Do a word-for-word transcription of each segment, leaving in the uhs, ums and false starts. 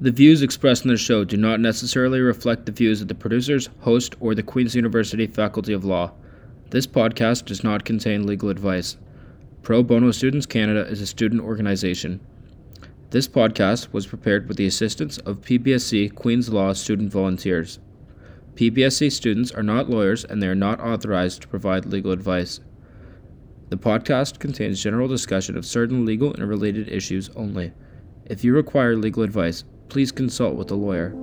The views expressed in this show do not necessarily reflect the views of the producers, host, or the Queen's University Faculty of Law. This podcast does not contain legal advice. Pro Bono Students Canada is a student organization. This podcast was prepared with the assistance of P B S C Queen's Law student volunteers. P B S C students are not lawyers and they are not authorized to provide legal advice. The podcast contains general discussion of certain legal and related issues only. If you require legal advice, please consult with a lawyer.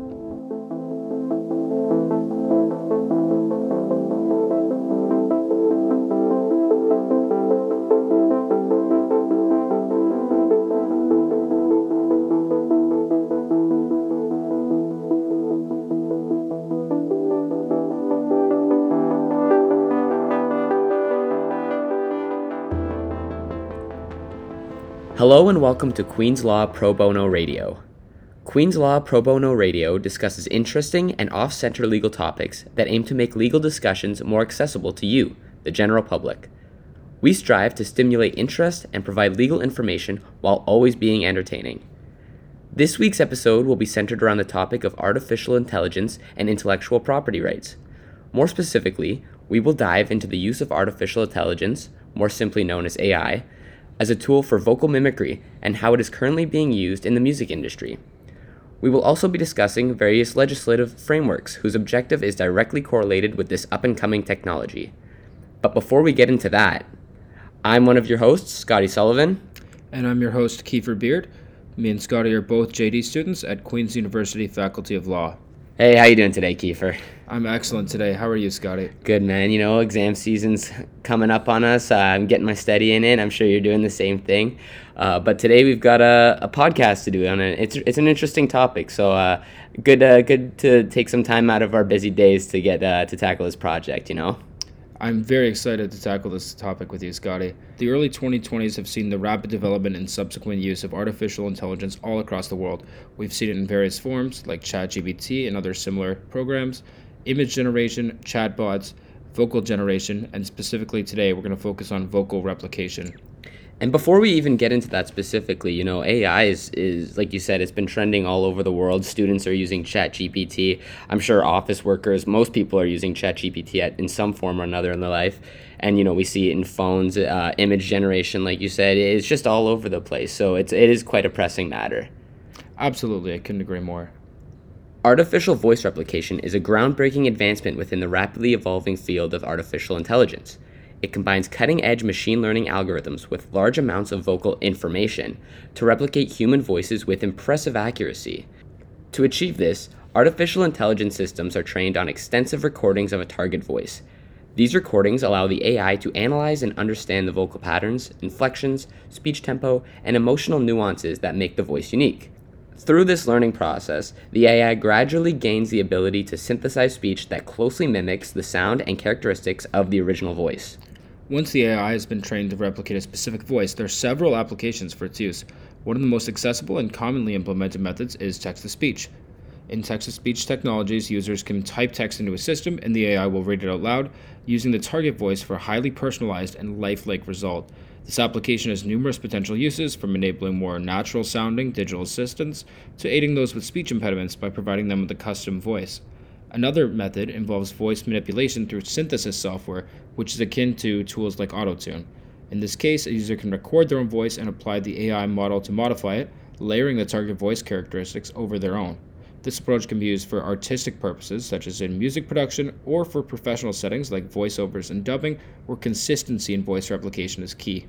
Hello and welcome to Queen's Law Pro Bono Radio. Queen's Law Pro Bono Radio discusses interesting and off-center legal topics that aim to make legal discussions more accessible to you, the general public. We strive to stimulate interest and provide legal information while always being entertaining. This week's episode will be centered around the topic of artificial intelligence and intellectual property rights. More specifically, we will dive into the use of artificial intelligence, more simply known as A I, as a tool for vocal mimicry and how it is currently being used in the music industry. We will also be discussing various legislative frameworks whose objective is directly correlated with this up-and-coming technology. But before we get into that, I'm one of your hosts, Scotty Sullivan. And I'm your host, Kiefer Beard. Me and Scotty are both J D students at Queen's University Faculty of Law. Hey, how you doing today, Kiefer? I'm excellent today. How are you, Scotty? Good, man. You know, exam season's coming up on us. Uh, I'm getting my studying in. I'm sure you're doing the same thing. Uh, but today we've got a, a podcast to do on it. It's it's an interesting topic. So uh, good uh, good to take some time out of our busy days to get uh, to tackle this project. You know. I'm very excited to tackle this topic with you, Scotty. The early twenty twenties have seen the rapid development and subsequent use of artificial intelligence all across the world. We've seen it in various forms, like ChatGPT and other similar programs, image generation, chatbots, vocal generation, and specifically today we're going to focus on vocal replication. And before we even get into that specifically, you know, A I is, is, like you said, it's been trending all over the world. Students are using ChatGPT. I'm sure office workers, most people are using ChatGPT at, in some form or another in their life. And, you know, we see it in phones, uh, image generation, like you said, it's just all over the place. So it's, it is quite a pressing matter. Absolutely, I couldn't agree more. Artificial voice replication is a groundbreaking advancement within the rapidly evolving field of artificial intelligence. It combines cutting-edge machine learning algorithms with large amounts of vocal information to replicate human voices with impressive accuracy. To achieve this, artificial intelligence systems are trained on extensive recordings of a target voice. These recordings allow the A I to analyze and understand the vocal patterns, inflections, speech tempo, and emotional nuances that make the voice unique. Through this learning process, the A I gradually gains the ability to synthesize speech that closely mimics the sound and characteristics of the original voice. Once the A I has been trained to replicate a specific voice, there are several applications for its use. One of the most accessible and commonly implemented methods is text-to-speech. In text-to-speech technologies, users can type text into a system and the A I will read it out loud, using the target voice for a highly personalized and lifelike result. This application has numerous potential uses, from enabling more natural-sounding digital assistants to aiding those with speech impediments by providing them with a custom voice. Another method involves voice manipulation through synthesis software, which is akin to tools like Auto-Tune. In this case, a user can record their own voice and apply the A I model to modify it, layering the target voice characteristics over their own. This approach can be used for artistic purposes, such as in music production, or for professional settings like voiceovers and dubbing, where consistency in voice replication is key.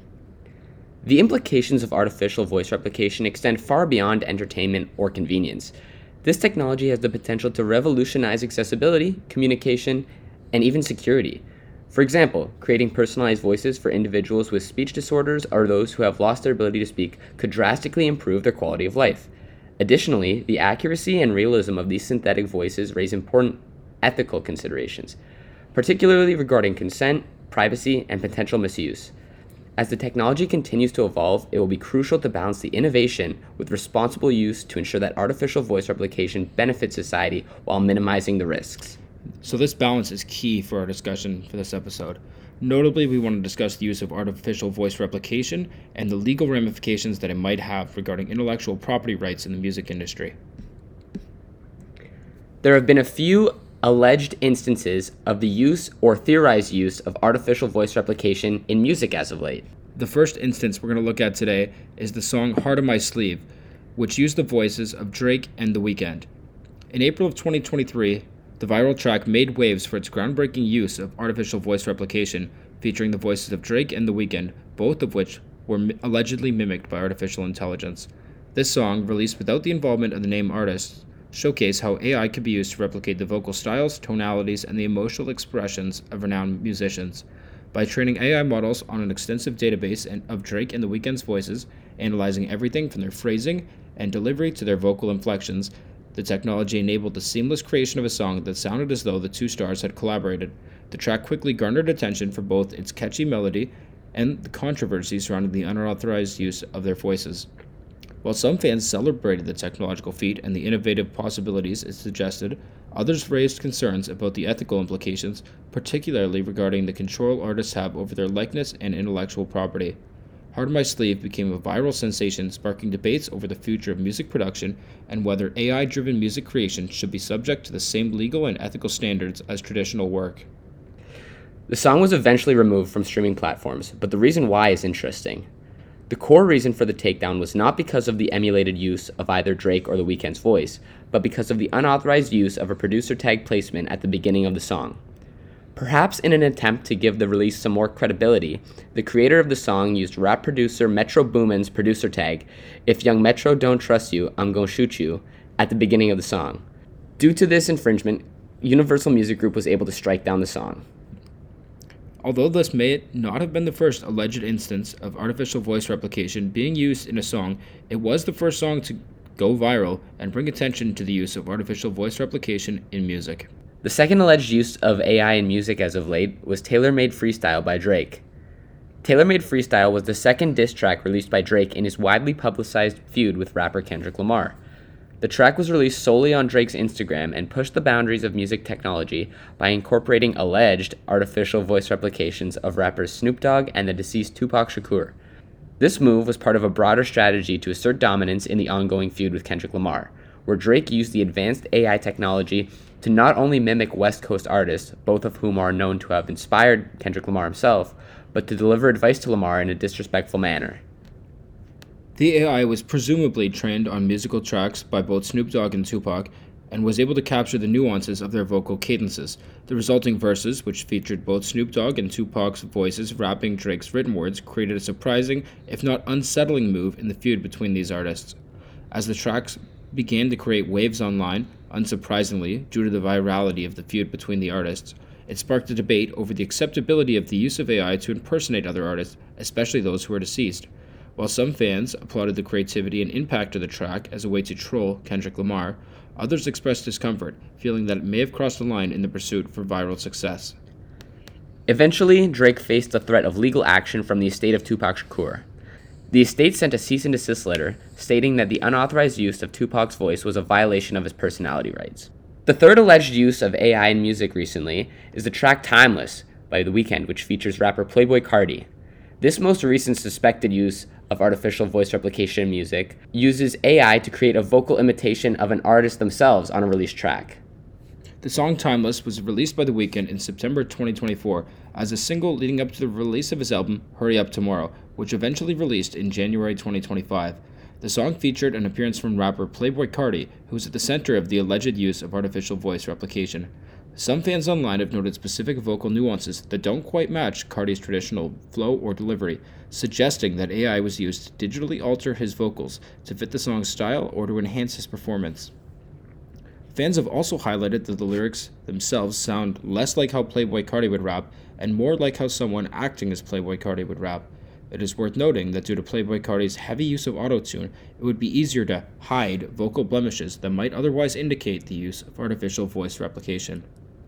The implications of artificial voice replication extend far beyond entertainment or convenience. This technology has the potential to revolutionize accessibility, communication, and even security. For example, creating personalized voices for individuals with speech disorders or those who have lost their ability to speak could drastically improve their quality of life. Additionally, the accuracy and realism of these synthetic voices raise important ethical considerations, particularly regarding consent, privacy, and potential misuse. As the technology continues to evolve, it will be crucial to balance the innovation with responsible use to ensure that artificial voice replication benefits society while minimizing the risks. So this balance is key for our discussion for this episode. Notably, we want to discuss the use of artificial voice replication and the legal ramifications that it might have regarding intellectual property rights in the music industry. There have been a few alleged instances of the use or theorized use of artificial voice replication in music as of late. The first instance we're going to look at today is the song Heart on My Sleeve, which used the voices of Drake and The Weeknd. In April of twenty twenty-three, the viral track made waves for its groundbreaking use of artificial voice replication, featuring the voices of Drake and The Weeknd, both of which were mi- allegedly mimicked by artificial intelligence. This song, released without the involvement of the named artists, showcased how A I could be used to replicate the vocal styles, tonalities, and the emotional expressions of renowned musicians. By training A I models on an extensive database of Drake and The Weeknd's voices, analyzing everything from their phrasing and delivery to their vocal inflections, the technology enabled the seamless creation of a song that sounded as though the two stars had collaborated. The track quickly garnered attention for both its catchy melody and the controversy surrounding the unauthorized use of their voices. While some fans celebrated the technological feat and the innovative possibilities it suggested, others raised concerns about the ethical implications, particularly regarding the control artists have over their likeness and intellectual property. Heart on My Sleeve became a viral sensation, sparking debates over the future of music production and whether A I-driven music creation should be subject to the same legal and ethical standards as traditional work. The song was eventually removed from streaming platforms, but the reason why is interesting. The core reason for the takedown was not because of the emulated use of either Drake or The Weeknd's voice, but because of the unauthorized use of a producer tag placement at the beginning of the song. Perhaps in an attempt to give the release some more credibility, the creator of the song used rap producer Metro Boomin's producer tag, "If Young Metro don't trust you, I'm gon' shoot you," at the beginning of the song. Due to this infringement, Universal Music Group was able to strike down the song. Although this may not have been the first alleged instance of artificial voice replication being used in a song, it was the first song to go viral and bring attention to the use of artificial voice replication in music. The second alleged use of A I in music as of late was Tailor Made Freestyle by Drake. Tailor Made Freestyle was the second diss track released by Drake in his widely publicized feud with rapper Kendrick Lamar. The track was released solely on Drake's Instagram and pushed the boundaries of music technology by incorporating alleged artificial voice replications of rappers Snoop Dogg and the deceased Tupac Shakur. This move was part of a broader strategy to assert dominance in the ongoing feud with Kendrick Lamar, where Drake used the advanced A I technology to not only mimic West Coast artists, both of whom are known to have inspired Kendrick Lamar himself, but to deliver advice to Lamar in a disrespectful manner. The A I was presumably trained on musical tracks by both Snoop Dogg and Tupac, and was able to capture the nuances of their vocal cadences. The resulting verses, which featured both Snoop Dogg and Tupac's voices rapping Drake's written words, created a surprising, if not unsettling move in the feud between these artists. As the tracks began to create waves online, unsurprisingly, due to the virality of the feud between the artists, it sparked a debate over the acceptability of the use of A I to impersonate other artists, especially those who are deceased. While some fans applauded the creativity and impact of the track as a way to troll Kendrick Lamar, others expressed discomfort, feeling that it may have crossed the line in the pursuit for viral success. Eventually, Drake faced the threat of legal action from the estate of Tupac Shakur. The estate sent a cease and desist letter stating that the unauthorized use of Tupac's voice was a violation of his personality rights. The third alleged use of A I in music recently is the track Timeless by The Weeknd, which features rapper Playboi Carti. This most recent suspected use of artificial voice replication in music uses A I to create a vocal imitation of an artist themselves on a released track. The song Timeless was released by The Weeknd in September twenty twenty-four as a single leading up to the release of his album Hurry Up Tomorrow, which eventually released in January twenty twenty-five. The song featured an appearance from rapper Playboi Carti, who was at the center of the alleged use of artificial voice replication. Some fans online have noted specific vocal nuances that don't quite match Carti's traditional flow or delivery, suggesting that A I was used to digitally alter his vocals to fit the song's style or to enhance his performance. Fans have also highlighted that the lyrics themselves sound less like how Playboi Carti would rap and more like how someone acting as Playboi Carti would rap. It is worth noting that due to Playboi Carti's heavy use of autotune, it would be easier to hide vocal blemishes that might otherwise indicate the use of artificial voice replication.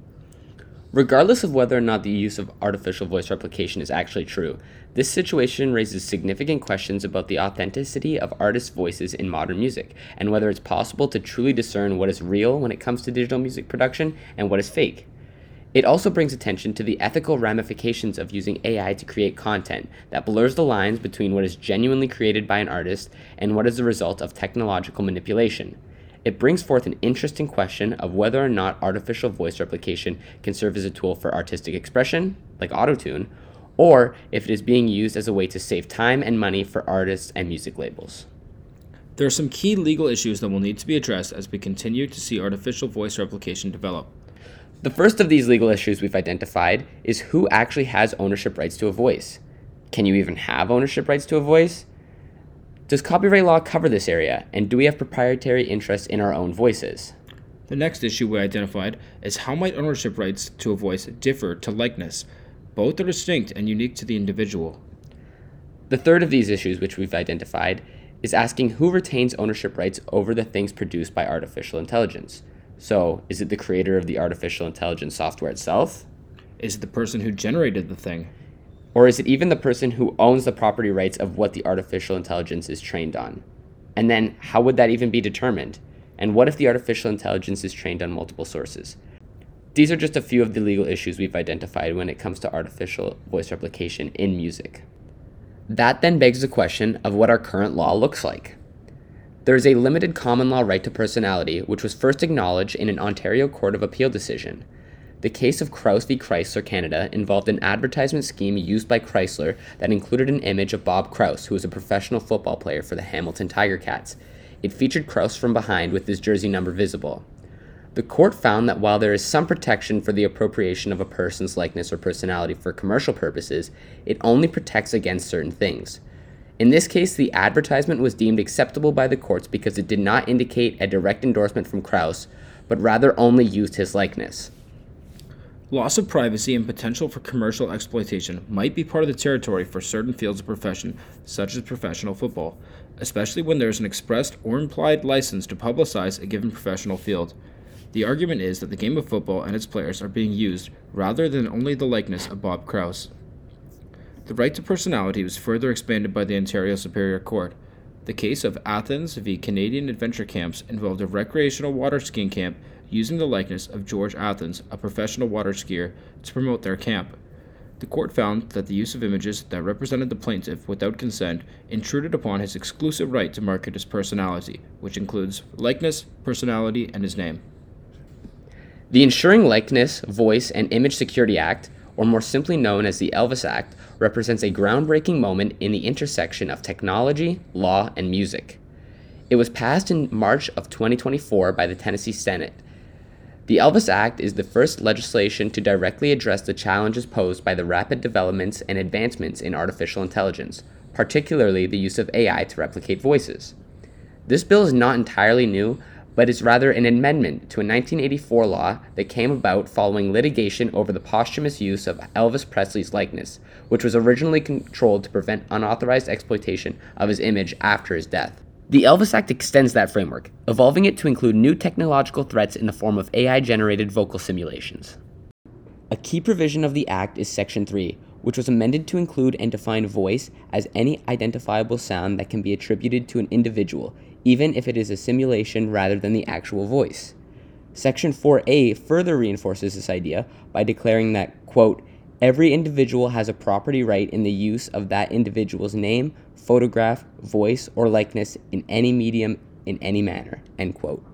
Regardless of whether or not the use of artificial voice replication is actually true, this situation raises significant questions about the authenticity of artists' voices in modern music, and whether it's possible to truly discern what is real when it comes to digital music production and what is fake. It also brings attention to the ethical ramifications of using A I to create content that blurs the lines between what is genuinely created by an artist and what is the result of technological manipulation. it brings forth an interesting question of whether or not artificial voice replication can serve as a tool for artistic expression, like autotune, or if it is being used as a way to save time and money for artists and music labels. There are some key legal issues that will need to be addressed as we continue to see artificial voice replication develop. The first of these legal issues we've identified is who actually has ownership rights to a voice. Can you even have ownership rights to a voice? Does copyright law cover this area, and do we have proprietary interests in our own voices? The next issue we identified is how might ownership rights to a voice differ to likeness. Both are distinct and unique to the individual. The third of these issues which we've identified is asking who retains ownership rights over the things produced by artificial intelligence. So, is it the creator of the artificial intelligence software itself? Is it the person who generated the thing? Or is it even the person who owns the property rights of what the artificial intelligence is trained on? And then, how would that even be determined? And what if the artificial intelligence is trained on multiple sources? These are just a few of the legal issues we've identified when it comes to artificial voice replication in music. That then begs the question of what our current law looks like. There is a limited common law right to personality, which was first acknowledged in an Ontario Court of Appeal decision. The case of Krause v. Chrysler Canada involved an advertisement scheme used by Chrysler that included an image of Bob Krause, who was a professional football player for the Hamilton Tiger Cats. It featured Krause from behind with his jersey number visible. The court found that while there is some protection for the appropriation of a person's likeness or personality for commercial purposes, it only protects against certain things. In this case, the advertisement was deemed acceptable by the courts because it did not indicate a direct endorsement from Krause, but rather only used his likeness. Loss of privacy and potential for commercial exploitation might be part of the territory for certain fields of profession, such as professional football, especially when there is an expressed or implied license to publicize a given professional field. The argument is that the game of football and its players are being used rather than only the likeness of Bob Krause. The right to personality was further expanded by the Ontario Superior Court. The case of Athens v. Canadian Adventure Camps involved a recreational water skiing camp using the likeness of George Athens, a professional water skier, to promote their camp. The court found that the use of images that represented the plaintiff without consent intruded upon his exclusive right to market his personality, which includes likeness, personality, and his name. The Ensuring Likeness, Voice, and Image Security Act, or more simply known as the Elvis Act, represents a groundbreaking moment in the intersection of technology, law, and music. It was passed in March of twenty twenty-four by the Tennessee Senate. The Elvis Act is the first legislation to directly address the challenges posed by the rapid developments and advancements in artificial intelligence, particularly the use of A I to replicate voices. This bill is not entirely new, but is rather an amendment to a nineteen eighty-four law that came about following litigation over the posthumous use of Elvis Presley's likeness, which was originally controlled to prevent unauthorized exploitation of his image after his death. The Elvis Act extends that framework, evolving it to include new technological threats in the form of A I-generated vocal simulations. A key provision of the Act is Section three, which was amended to include and define voice as any identifiable sound that can be attributed to an individual, even if it is a simulation rather than the actual voice. Section four A further reinforces this idea by declaring that, quote, every individual has a property right in the use of that individual's name, photograph, voice, or likeness in any medium in any manner, end quote.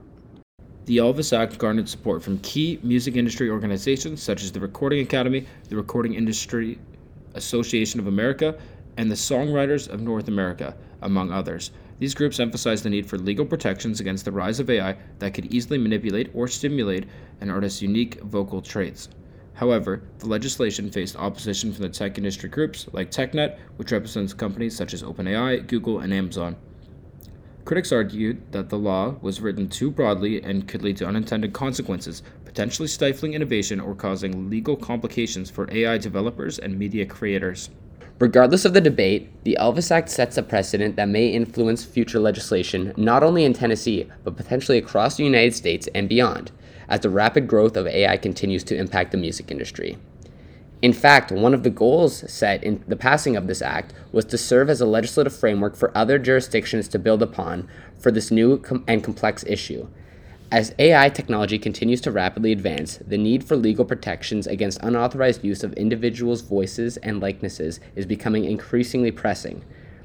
The Elvis Act garnered support from key music industry organizations such as the Recording Academy, the Recording Industry Association of America, and the Songwriters of North America, among others. These groups emphasize the need for legal protections against the rise of A I that could easily manipulate or stimulate an artist's unique vocal traits. However, the legislation faced opposition from the tech industry groups like TechNet, which represents companies such as OpenAI, Google, and Amazon. Critics argued that the law was written too broadly and could lead to unintended consequences, potentially stifling innovation or causing legal complications for A I developers and media creators. Regardless of the debate, the Elvis Act sets a precedent that may influence future legislation not only in Tennessee, but potentially across the United States and beyond, as the rapid growth of A I continues to impact the music industry. In fact, one of the goals set in the passing of this act was to serve as a legislative framework for other jurisdictions to build upon for this new com- and complex issue. As A I technology continues to rapidly advance, the need for legal protections against unauthorized use of individuals' voices and likenesses is becoming increasingly pressing.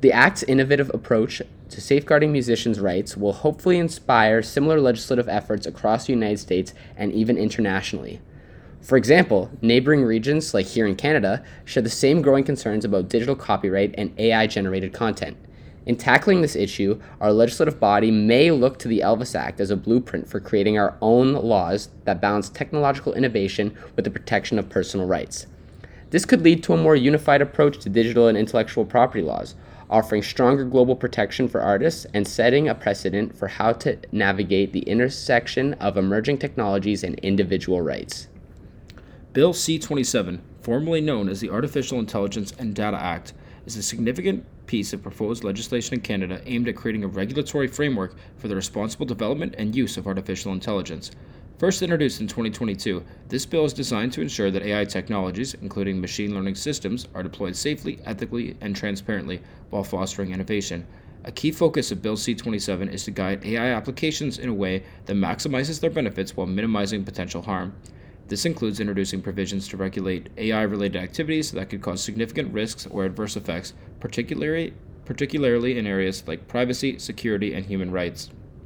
The Act's innovative approach to safeguarding musicians' rights will hopefully inspire similar legislative efforts across the United States and even internationally. For example, neighboring regions, like here in Canada, share the same growing concerns about digital copyright and A I-generated content. In tackling this issue, our legislative body may look to the Elvis Act as a blueprint for creating our own laws that balance technological innovation with the protection of personal rights. This could lead to a more unified approach to digital and intellectual property laws, offering stronger global protection for artists and setting a precedent for how to navigate the intersection of emerging technologies and individual rights. Bill C twenty-seven, formerly known as the Artificial Intelligence and Data Act, is a significant piece of proposed legislation in Canada aimed at creating a regulatory framework for the responsible development and use of artificial intelligence. First introduced in twenty twenty-two, this bill is designed to ensure that A I technologies, including machine learning systems, are deployed safely, ethically, and transparently while fostering innovation. A key focus of Bill C twenty-seven is to guide A I applications in a way that maximizes their benefits while minimizing potential harm. This includes introducing provisions to regulate A I-related activities that could cause significant risks or adverse effects, particularly, particularly in areas like privacy, security, and human rights.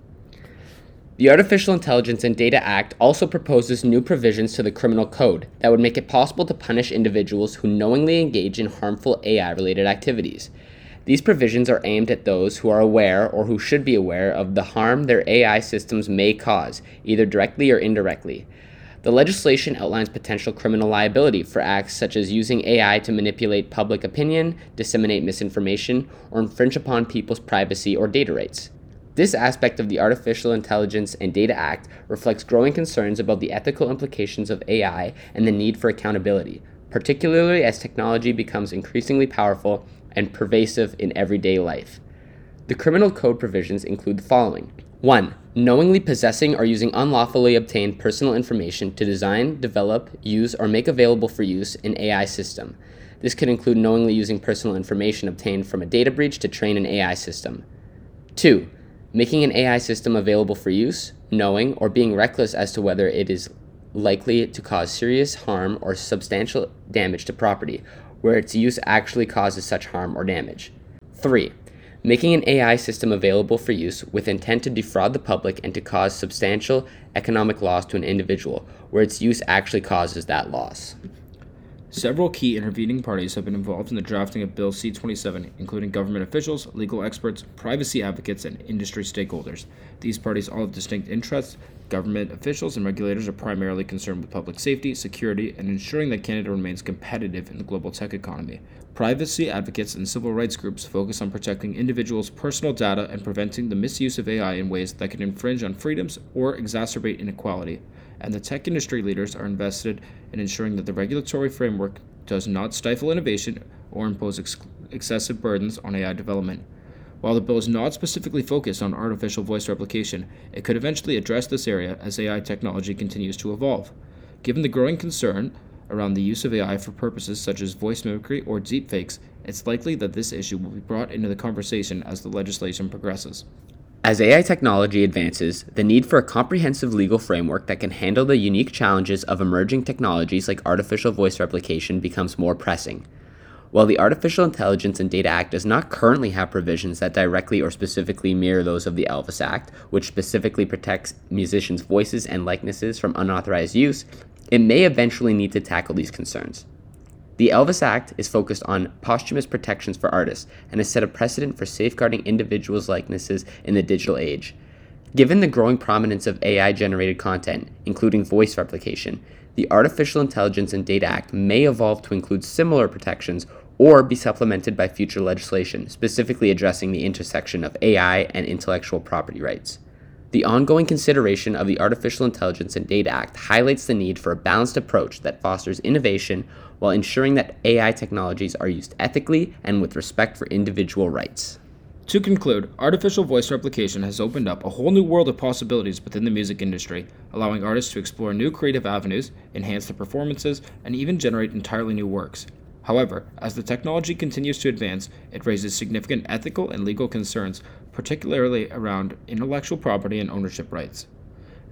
The Artificial Intelligence and Data Act also proposes new provisions to the criminal code that would make it possible to punish individuals who knowingly engage in harmful A I-related activities. These provisions are aimed at those who are aware or who should be aware of the harm their A I systems may cause, either directly or indirectly. The legislation outlines potential criminal liability for acts such as using A I to manipulate public opinion, disseminate misinformation, or infringe upon people's privacy or data rights. This aspect of the Artificial Intelligence and Data Act reflects growing concerns about the ethical implications of A I and the need for accountability, particularly as technology becomes increasingly powerful and pervasive in everyday life. The criminal code provisions include the following. one. Knowingly possessing or using unlawfully obtained personal information to design, develop, use, or make available for use an A I system. This could include knowingly using personal information obtained from a data breach to train an A I system. two. Making an A I system available for use, knowing or being reckless as to whether it is likely to cause serious harm or substantial damage to property, where its use actually causes such harm or damage. three. Making an A I system available for use with intent to defraud the public and to cause substantial economic loss to an individual, where its use actually causes that loss. Several key intervening parties have been involved in the drafting of Bill C twenty-seven, including government officials, legal experts, privacy advocates, and industry stakeholders. These parties all have distinct interests. Government officials and regulators are primarily concerned with public safety, security, and ensuring that Canada remains competitive in the global tech economy. Privacy advocates and civil rights groups focus on protecting individuals' personal data and preventing the misuse of A I in ways that can infringe on freedoms or exacerbate inequality. And the tech industry leaders are invested in ensuring that the regulatory framework does not stifle innovation or impose ex- excessive burdens on A I development. While the bill is not specifically focused on artificial voice replication, it could eventually address this area as A I technology continues to evolve. Given the growing concern around the use of A I for purposes such as voice mimicry or deepfakes, it's likely that this issue will be brought into the conversation as the legislation progresses. As A I technology advances, the need for a comprehensive legal framework that can handle the unique challenges of emerging technologies like artificial voice replication becomes more pressing. While the Artificial Intelligence and Data Act does not currently have provisions that directly or specifically mirror those of the Elvis Act, which specifically protects musicians' voices and likenesses from unauthorized use, it may eventually need to tackle these concerns. The Elvis Act is focused on posthumous protections for artists and has set a precedent for safeguarding individuals' likenesses in the digital age. Given the growing prominence of A I-generated content, including voice replication, the Artificial Intelligence and Data Act may evolve to include similar protections or be supplemented by future legislation, specifically addressing the intersection of A I and intellectual property rights. The ongoing consideration of the Artificial Intelligence and Data Act highlights the need for a balanced approach that fosters innovation while ensuring that A I technologies are used ethically and with respect for individual rights. To conclude, artificial voice replication has opened up a whole new world of possibilities within the music industry, allowing artists to explore new creative avenues, enhance their performances, and even generate entirely new works. However, as the technology continues to advance, it raises significant ethical and legal concerns, particularly around intellectual property and ownership rights.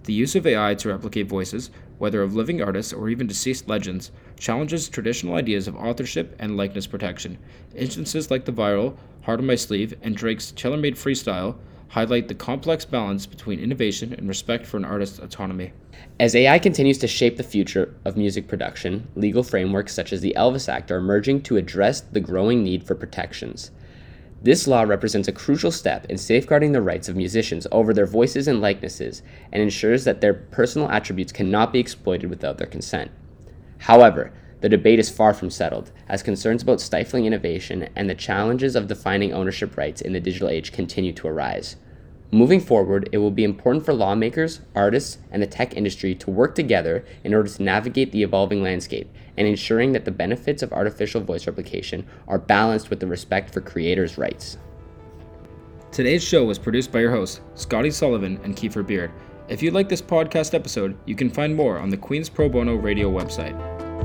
The use of A I to replicate voices, whether of living artists or even deceased legends, challenges traditional ideas of authorship and likeness protection. Instances like the viral Heart on My Sleeve and Drake's tailor-made freestyle highlight the complex balance between innovation and respect for an artist's autonomy. As A I continues to shape the future of music production, legal frameworks such as the Elvis Act are emerging to address the growing need for protections. This law represents a crucial step in safeguarding the rights of musicians over their voices and likenesses and ensures that their personal attributes cannot be exploited without their consent. However, the debate is far from settled, as concerns about stifling innovation and the challenges of defining ownership rights in the digital age continue to arise. Moving forward, it will be important for lawmakers, artists, and the tech industry to work together in order to navigate the evolving landscape and ensuring that the benefits of artificial voice replication are balanced with the respect for creators' rights. Today's show was produced by your hosts, Scotty Sullivan and Kiefer Beard. If you like this podcast episode, you can find more on the Queen's Pro Bono Radio website.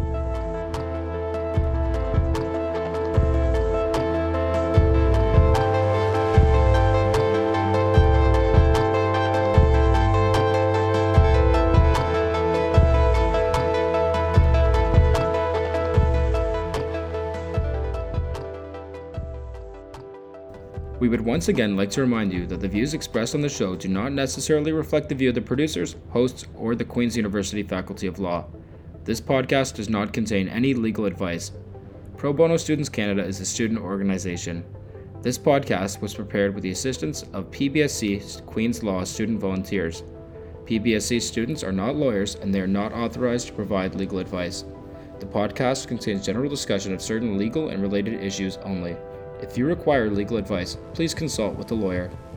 We would once again like to remind you that the views expressed on the show do not necessarily reflect the view of the producers, hosts, or the Queen's University Faculty of Law. This podcast does not contain any legal advice. Pro Bono Students Canada is a student organization. This podcast was prepared with the assistance of P B S C Queen's Law student volunteers. P B S C students are not lawyers and they are not authorized to provide legal advice. The podcast contains general discussion of certain legal and related issues only. If you require legal advice, please consult with a lawyer.